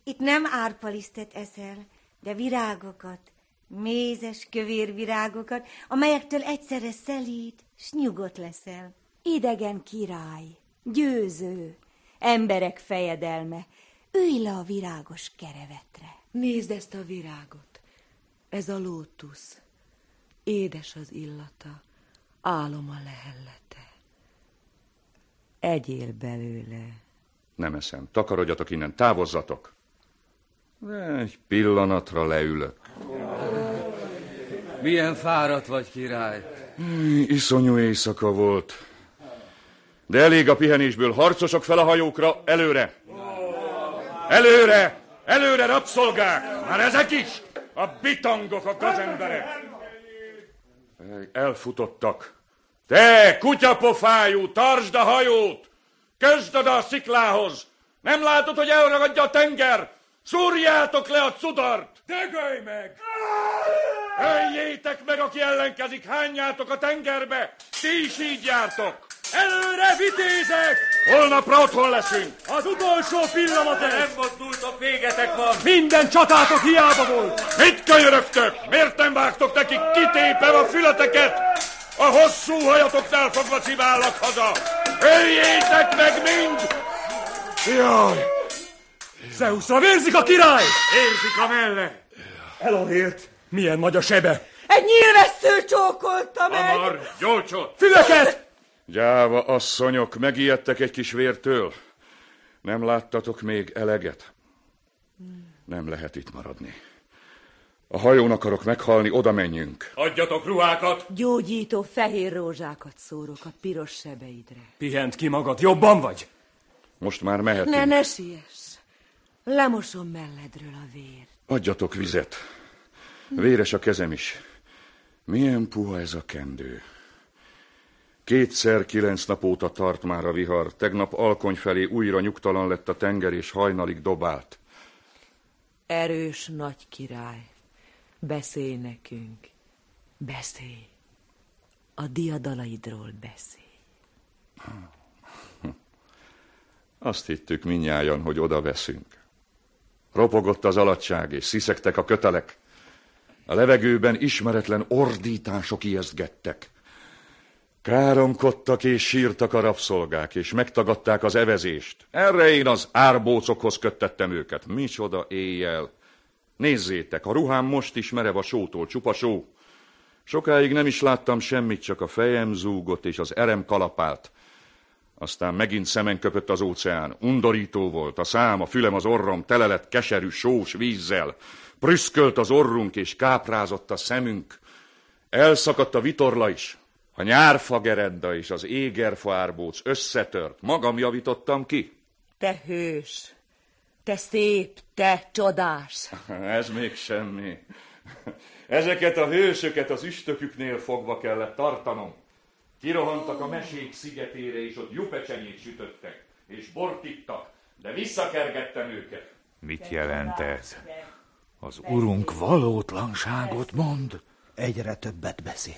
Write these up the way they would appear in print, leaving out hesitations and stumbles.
Itt nem árpalisztet eszel, de virágokat, mézes, kövér virágokat, amelyektől egyszerre szelíd, s nyugodt leszel. Idegen király, győző, emberek fejedelme, ülj le a virágos kerevetre. Nézd ezt a virágot, ez a lótusz, édes az illata, álom a lehellete. Egyél belőle. Nem eszem, takarodjatok innen, távozzatok. Egy pillanatra leülök. Milyen fáradt vagy, király? Iszonyú éjszaka volt. De elég a pihenésből, harcosok fel a hajókra, előre! Előre! Előre, rabszolgák! Már ezek is! A bitangok, a gazemberek! Elfutottak. Te, kutyapofájú, tartsd a hajót! Közd oda a sziklához! Nem látod, hogy elragadja a tenger? Szúrjátok le a cudart! Dögölj meg! Öljétek meg, aki ellenkezik, hányjátok a tengerbe! Ti is így jártok! Előre, vitézek! Holnapra otthon leszünk! Az utolsó pillanat ez! Nem mozdultok, végetek van! Minden csatátok hiába volt! Mit könyörögtök? Miért nem vágtok nekik kitépem a fületeket? A hosszú hajatoknál fogva civállak haza! Öljétek meg mind! Jaj! Zeusra vérzik a király! Érzik a melle! Elonért! Milyen nagy a sebe! Egy nyílvessző csókolta meg! Hamar, gyolcsot! Füleket! Gyáva asszonyok, megijedtek egy kis vértől. Nem láttatok még eleget? Nem lehet itt maradni. A hajón akarok meghalni, oda menjünk. Adjatok ruhákat! Gyógyító fehér rózsákat szórok a piros sebeidre. Pihent ki magad, jobban vagy? Most már mehetünk. Ne siess! Lemosom melledről a vér. Adjatok vizet. Véres a kezem is. Milyen puha ez a kendő. 2x9 nap óta tart már a vihar. Tegnap Alkony felé újra nyugtalan lett a tenger, és hajnalig dobált. Erős nagy király, beszélj nekünk. Beszélj. A diadalaidról beszélj. Azt hittük mindnyájan, hogy oda veszünk. Ropogott az alatság, és sziszegtek a kötelek. A levegőben ismeretlen ordítások ijesztgettek. Káromkodtak és sírtak a rabszolgák, és megtagadták az evezést. Erre én az árbócokhoz köttettem őket. Micsoda éjjel! Nézzétek, a ruhám most is merev a sótól, csupa só. Sokáig nem is láttam semmit, csak a fejem zúgott, és az erem kalapált. Aztán megint szemen köpött az óceán. Undorító volt, a szám, a fülem, az orrom tele lett keserű, sós vízzel. Prüszkölt az orrunk, és káprázott a szemünk. Elszakadt a vitorla is. A nyárfa gerenda és az égerfa árbóc összetört. Magam javítottam ki. Te hős, te szép, te csodás. Ez még semmi. Ezeket a hősöket az üstöküknél fogva kellett tartanom. Kirohantak a mesék szigetére, és ott jupecsenyét sütöttek, és bort ittak, de visszakergettem őket. Mit jelent ez? Az urunk valótlanságot mond. Egyre többet beszél.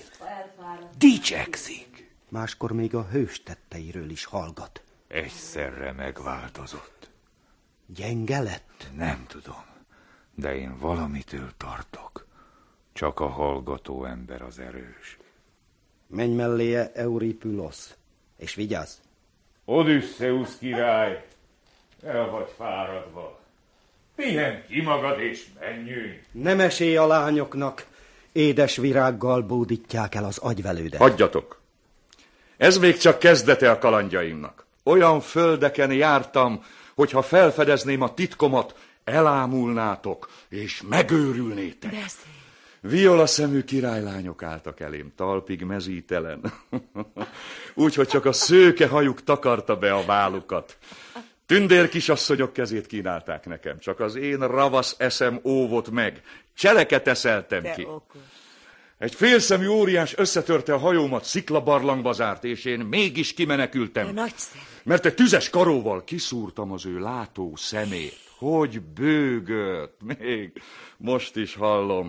Dicsekszik. Máskor még a hős tetteiről is hallgat. Egyszerre megváltozott. Gyenge lett? Nem tudom, de én valamitől tartok. Csak a hallgató ember az erős. Menj melléje, Euripülosz, és vigyázz! Odüsszeusz király, el vagy fáradva. Pihenj ki magad, és menjünk. Nem esély a lányoknak, édes virággal bódítják el az agyvelődet. Hagyjatok! Ez még csak kezdete a kalandjaimnak. Olyan földeken jártam, hogyha felfedezném a titkomat, elámulnátok, és megőrülnétek. Beszélj! Viola szemű királylányok álltak elém, talpig mezítelen. Úgyhogy csak a szőke hajuk takarta be a válukat. Tündér kisasszonyok kezét kínálták nekem, csak az én ravasz eszem óvott meg. Cseleket eszeltem ki. Okos. Egy félszemű óriás összetörte a hajómat, sziklabarlangba zárt, és én mégis kimenekültem. Nagyszerű. Mert egy tüzes karóval kiszúrtam az ő látó szemét. Hogy bőgött, még most is hallom.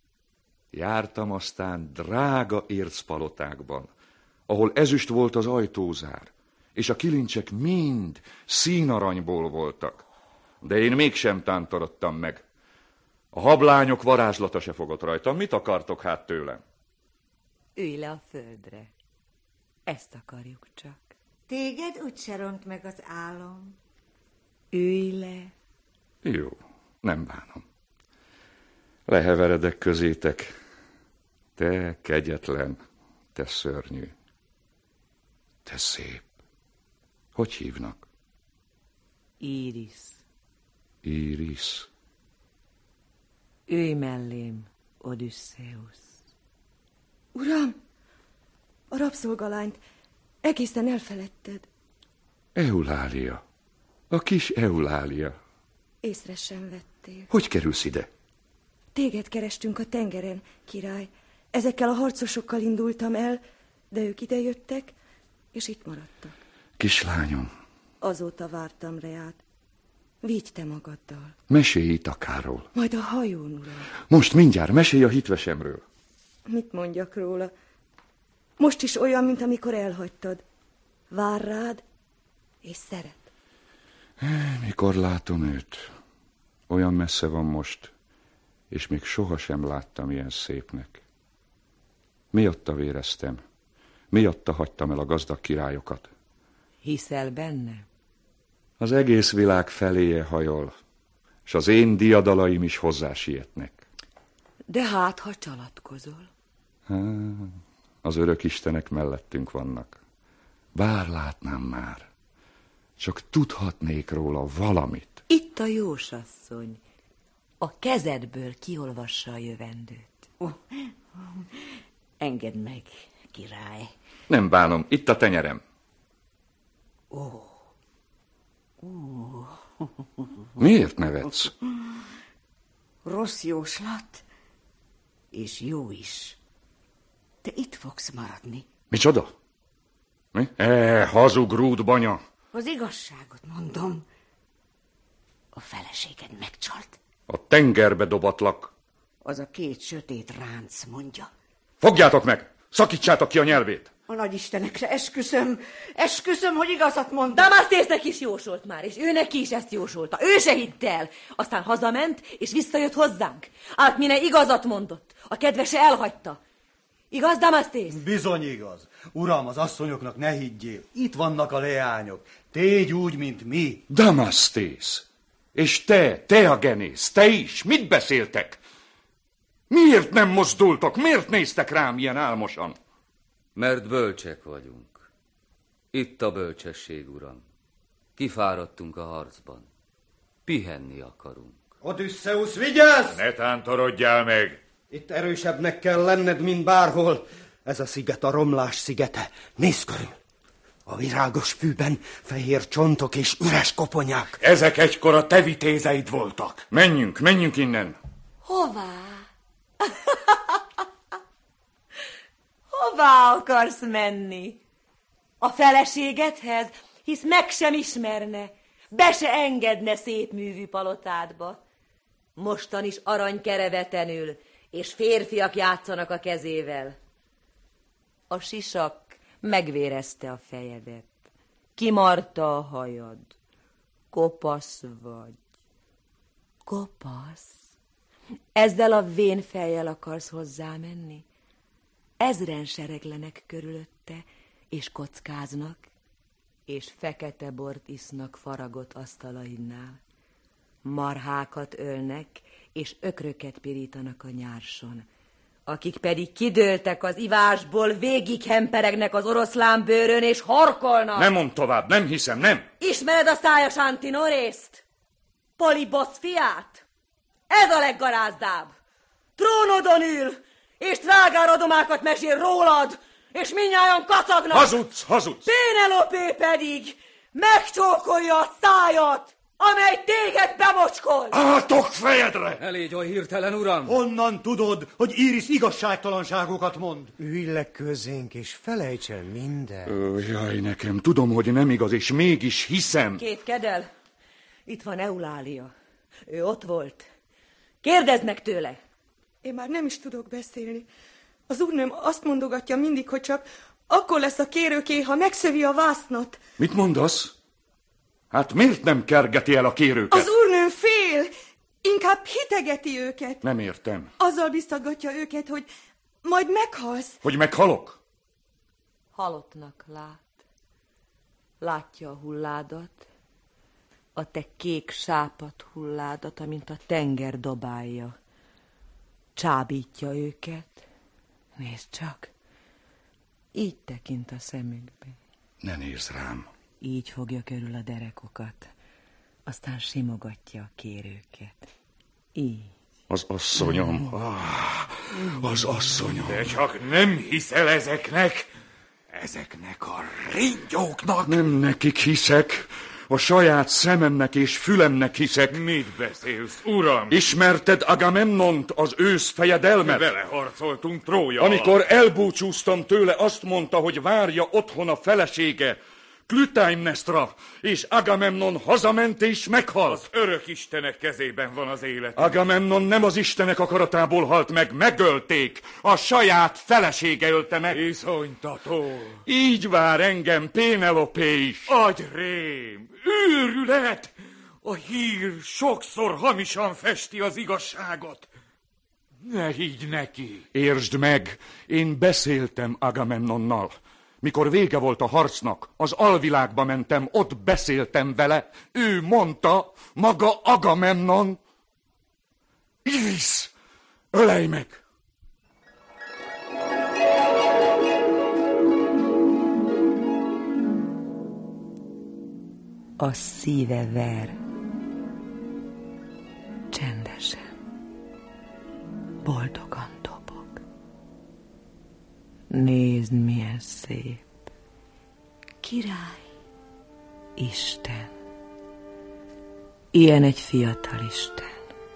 Jártam aztán drága ércpalotákban, ahol ezüst volt az ajtózár, és a kilincsek mind színaranyból voltak. De én mégsem tántorodtam meg. A hablányok varázslata se fogott rajtam. Mit akartok hát tőlem? Ülj le a földre. Ezt akarjuk csak. Téged úgyse ront meg az álom. Ülj le. Jó, nem bánom. Leheveredek közétek. Te kegyetlen, te szörnyű, te szép. Hogy hívnak? Íris. Íris. Ülj mellém, Odüsszeusz. Uram, a rabszolgalányt egészen elfeledted. Eulália. A kis Eulália. Észre sem vettél. Hogy kerülsz ide? Téged kerestünk a tengeren, király. Ezekkel a harcosokkal indultam el, de ők idejöttek, és itt maradtak. Kislányom. Azóta vártam reát. Vigy te magaddal. Mesélj Itakáról. Majd a hajón, uram. Most mindjárt, mesélj a hitvesemről. Mit mondjak róla? Most is olyan, mint amikor elhagytad. Vár rád, és szeret. Mikor látom őt? Olyan messze van most, és még sohasem láttam ilyen szépnek. Miatta véreztem? Miatta hagytam el a gazdag királyokat? Hiszel benne? Az egész világ feléje hajol, és az én diadalaim is hozzá-sietnek. De hát, ha csalatkozol? Az örök istenek mellettünk vannak. Bár látnám már, csak tudhatnék róla valamit. Itt a jósasszony. A kezedből kiolvassa a jövendőt. Engedd meg, király. Nem bánom, itt a tenyerem. Miért nevetsz? Rossz jóslat, és jó is. Te itt fogsz maradni. Micsoda? Mi? Hazug rúdbanya. Az igazságot mondom. A feleséged megcsalt. A tengerbe dobatlak. Az a két sötét ránc mondja. Fogjátok meg! Szakítsátok ki a nyelvét! A nagyistenekre esküszöm, hogy igazat mondom. Damasztésznek is jósolt már, és ő neki is ezt jósolta. Ő se hitt el. Aztán hazament, és visszajött hozzánk. Átmine igazat mondott. A kedvese elhagyta. Igaz, Damasztész? Bizony igaz. Uram, az asszonyoknak ne higgyél. Itt vannak a leányok. Tégy úgy, mint mi. Damasztész! És te a genész, te is, mit beszéltek? Miért nem mozdultok? Miért néztek rám ilyen álmosan? Mert bölcsek vagyunk. Itt a bölcsesség, uram. Kifáradtunk a harcban. Pihenni akarunk. Odüsszeusz, vigyázz! Ne tántorodjál meg! Itt erősebbnek kell lenned, mint bárhol. Ez a sziget a romlás szigete. Nézz körül! A virágos fűben fehér csontok és üres koponyák. Ezek egykor a te vitézeid voltak. Menjünk innen. Hová? Hová akarsz menni? A feleségedhez, hisz meg sem ismerne, be se engedne szép művű palotádba. Mostan is aranykereveten ül, és férfiak játszanak a kezével. A sisak megvérezte a fejedet, kimarta a hajad, kopasz vagy. Kopasz? Ezzel a vén fejjel akarsz hozzámenni? Ezren sereglenek körülötte, és kockáznak, és fekete bort isznak faragott asztalainnál. Marhákat ölnek, és ökröket pirítanak a nyárson, akik pedig kidőltek az ivásból, végig hemperegnek az oroszlán bőrön, és horkolnak. Nem mondd tovább, nem hiszem, nem. Ismered a szájas Antinorészt? Polibosz fiát? Ez a leggarázdább. Trónodon ül, és trágáradomákat mesél rólad, és mindnyájan kacagnak. Hazudsz! Pénelopé pedig megcsókolja a szájat, amely téged bemocskol. Átok fejedre! Ne légy oly hirtelen, uram! Honnan tudod, hogy Íris igazságtalanságokat mond? Ülj le közénk, és felejts el minden. Jaj, nekem, tudom, hogy nem igaz, és mégis hiszem. Kétkedj el. Itt van Eulália. Ő ott volt. Kérdezd meg tőle. Én már nem is tudok beszélni. Az úrnőm azt mondogatja mindig, hogy csak akkor lesz a kérőké, ha megszövi a vásznat. Mit mondasz? Hát miért nem kergeti el a kérőket? Az úrnőm fél, inkább hitegeti őket. Nem értem. Azzal biztatgatja őket, hogy majd meghalsz. Hogy meghalok? Halottnak lát. Látja a hulládat, a te kék sápadt hulládat, amint a tenger dobálja. Csábítja őket. Nézd csak, így tekint a szemükbe. Ne nézz rám. Így fogja körül a derekokat, aztán simogatja a kérőket. Így. Az asszonyom. Az asszonyom. De csak nem hiszel ezeknek a ringyóknak. Nem nekik hiszek, a saját szememnek és fülemnek hiszek. Mit beszélsz, uram? Ismerted Agamemnont, az ősz fejedelmet? Vele harcoltunk Trója. Amikor elbúcsúztam tőle, azt mondta, hogy várja otthon a felesége, Klütaimnestra, és Agamemnon hazament és meghalt. Az örök istenek kezében van az élet. Agamemnon nem az istenek akaratából halt meg, megölték. A saját felesége ölte meg. Iszonytató. Így vár engem Pénelopé is. Agyrém, őrület! A hír sokszor hamisan festi az igazságot. Ne higgy neki. Értsd meg, én beszéltem Agamemnonnal. Mikor vége volt a harcnak, az alvilágba mentem, ott beszéltem vele. Ő mondta, maga Agamemnon. Iris, ölej meg! A szíve ver. Csendesen. Boldogan dobog. Nézd, milyen szép. Király. Isten. Ilyen egy fiatal Isten.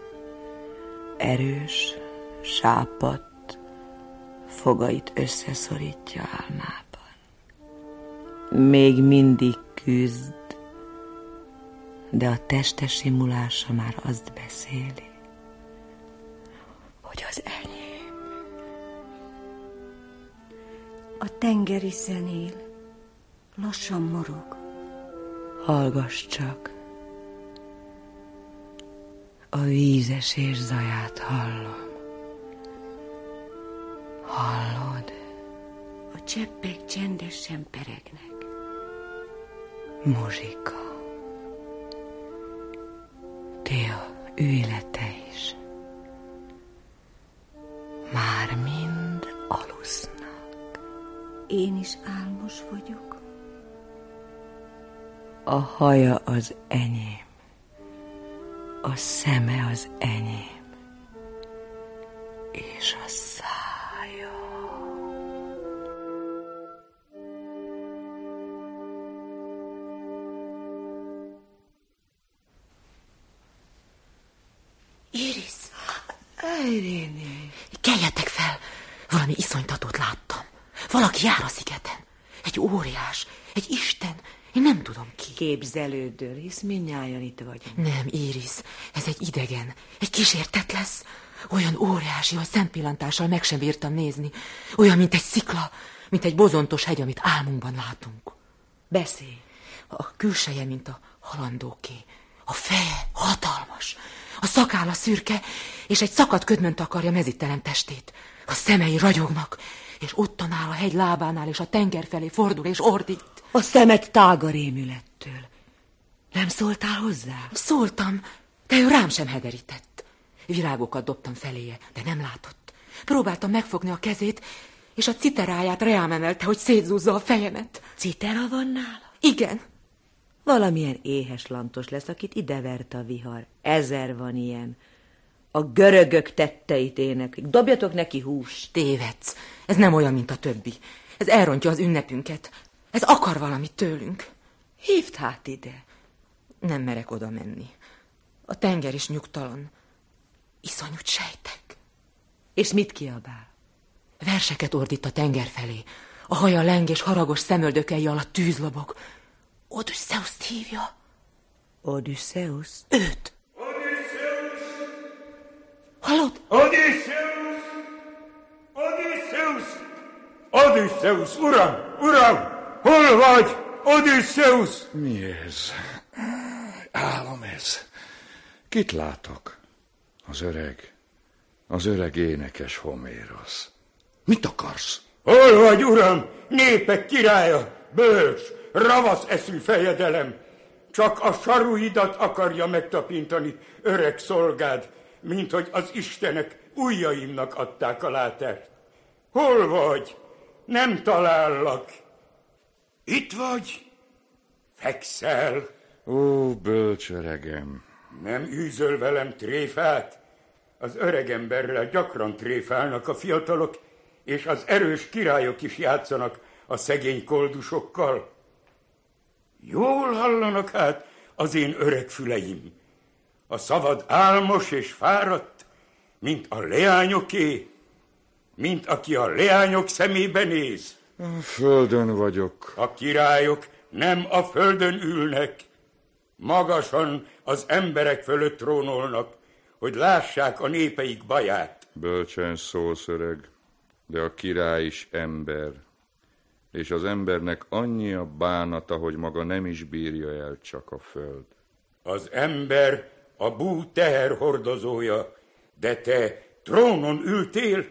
Erős, sápadt, fogait összeszorítja álmában. Még mindig küzd, de a teste simulása már azt beszéli, hogy az enyém. A tengeri szenél lassan morog. Hallgass csak. A vízesés zaját hallom. Hallod? A cseppek csendesen peregnek. Muzsika. Téa, ülj le te is. Már mind alusznak. Én is álmos vagyok. A haja az enyém. A szeme az enyém. És a szája. Iris! Iréné! Keljetek fel! Valami iszonytatót láttam. Valaki jár a szigeten. Egy óriás, egy isten. Én nem tudom ki. Képzelődöl, hisz mindnyájan itt vagyunk. Nem, Iris, ez egy idegen. Egy kísértet lesz. Olyan óriási, hogy szempillantással meg sem bírtam nézni. Olyan, mint egy szikla, mint egy bozontos hegy, amit álmunkban látunk. Beszélj. A külseje, mint a halandóké. A feje hatalmas. A szakálla szürke, és egy szakadt ködmön takarja mezítelen testét. A szemei ragyognak, és ottan áll a hegy lábánál, és a tenger felé fordul, és ordít. A szemed tága rémülettől. Nem szóltál hozzá? Szóltam, de ő rám sem hederített. Virágokat dobtam feléje, de nem látott. Próbáltam megfogni a kezét, és a citeráját reám emelte, hogy szétzúzza a fejemet. Citera van nála? Igen. Valamilyen éhes lantos lesz, akit idevert a vihar. 1000 van ilyen. A görögök tetteit éneklik. Dobjatok neki húst. Tévedsz. Ez nem olyan, mint a többi. Ez elrontja az ünnepünket. Ez akar valamit tőlünk. Hívd hát ide. Nem merek oda menni. A tenger is nyugtalan. Iszonyút sejtek. És mit kiabál? Verseket ordít a tenger felé. A haja leng és haragos szemöldökei alatt tűz lobog. Odüsszeuszt hívja. Odüsszeusz? Őt. Hallod? Odüsszeusz! Odüsszeusz! Odüsszeusz, uram! Uram! Hol vagy? Odüsszeusz! Mi ez? álom ez? Kit látok? Az öreg énekes Homérosz. Mit akarsz? Hol vagy, uram? Népek királya, bölcs, ravasz eszű fejedelem. Csak a saruidat akarja megtapintani öreg szolgád, mint hogy az istenek ujjaimnak adták a látást. Hol vagy? Nem talállak. Itt vagy? Fekszel? Ó, bölcs öregem. Nem űzöl velem tréfát? Az öregemberrel gyakran tréfálnak a fiatalok, és az erős királyok is játszanak a szegény koldusokkal. Jól hallanak hát az én öreg füleim. A szavad álmos és fáradt, mint a leányoké, mint aki a leányok szemébe néz. A földön vagyok. A királyok nem a földön ülnek, magasan az emberek fölött trónolnak, hogy lássák a népeik baját. Bölcsen szólsz, öreg, de a király is ember, és az embernek annyi a bánata, hogy maga nem is bírja el csak a föld. Az ember a bú teherhordozója, de te trónon ültél?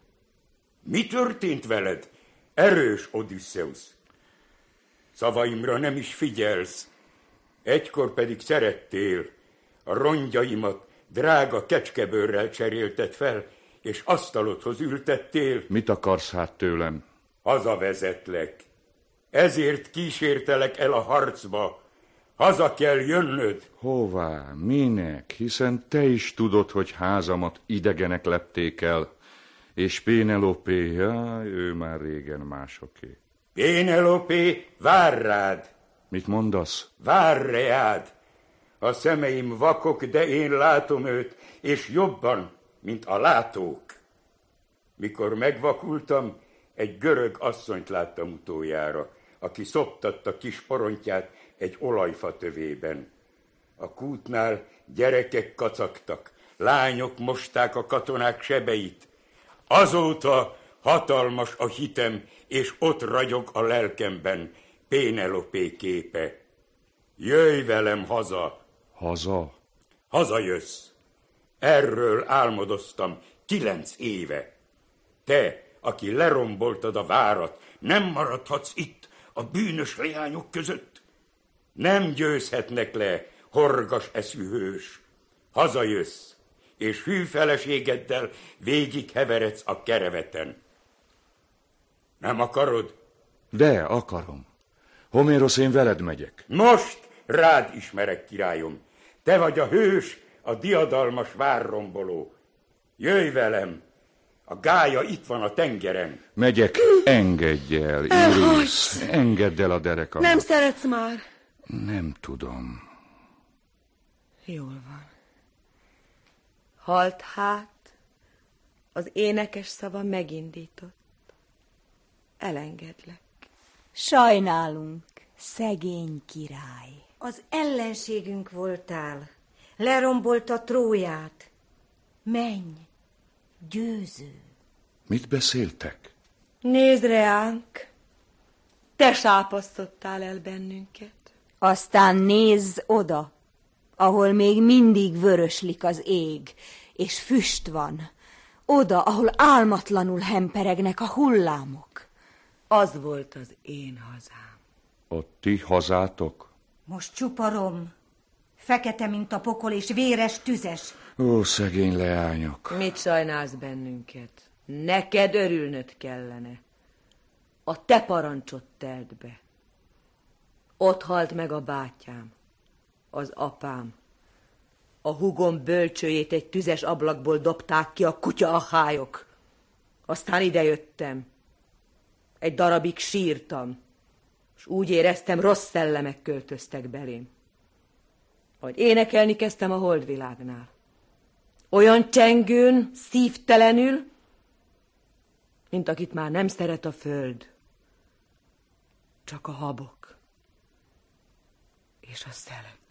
Mi történt veled, erős Odüsszeusz? Szavaimra nem is figyelsz, egykor pedig szerettél, a rongyaimat drága kecskebőrrel cserélted fel, és asztalodhoz ültettél. Mit akarsz hát tőlem? Hazavezetlek. Ezért kísértelek el a harcba. Haza kell jönnöd. Hová? Minek? Hiszen te is tudod, hogy házamat idegenek lepték el. És Pénelopé, jaj, ő már régen másoké. Pénelopé vár rád. Mit mondasz? Vár reád. A szemeim vakok, de én látom őt, és jobban, mint a látók. Mikor megvakultam, egy görög asszonyt láttam utoljára, aki szoptatta kis porontját egy olajfa tövében. A kútnál gyerekek kacagtak, lányok mosták a katonák sebeit. Azóta hatalmas a hitem, és ott ragyog a lelkemben Pénelopé képe. Jöjj velem haza! Haza? Hazajössz. Erről álmodoztam 9 éve. Te, aki leromboltad a várat, nem maradhatsz itt a bűnös leányok között. Nem győzhetnek le, horgas eszű hős. Hazajössz, és hű feleségeddel végig heveredsz a kereveten. Nem akarod? De, akarom. Homérosz, én veled megyek. Most rád ismerek, királyom. Te vagy a hős, a diadalmas várromboló. Jöjj velem, a gálya itt van a tengeren. Megyek, engedj el, Iris, engedd el a derekamat. Nem szeretsz már? Nem tudom. Jól van. Halt hát, az énekes szava megindított. Elengedlek. Sajnálunk, szegény király. Az ellenségünk voltál. Lerombolta Tróját. Menj, győző. Mit beszéltek? Nézd reánk, te sápasztottál el bennünket. Aztán nézz oda, ahol még mindig vöröslik az ég, és füst van. Oda, ahol álmatlanul hemperegnek a hullámok. Az volt az én hazám. A ti hazátok? Most csupa rom, fekete, mint a pokol, és véres, tüzes. Ó, szegény leányok. Mit sajnálsz bennünket? Neked örülnöd kellene. A te parancsot telt be. Ott halt meg a bátyám, az apám. A húgom bölcsőjét egy tüzes ablakból dobták ki a kutya ahályok. Aztán idejöttem. Egy darabig sírtam, és úgy éreztem, rossz szellemek költöztek belém. Hogy énekelni kezdtem a holdvilágnál. Olyan csengőn, szívtelenül, mint akit már nem szeret a föld, csak a habok és a szelek.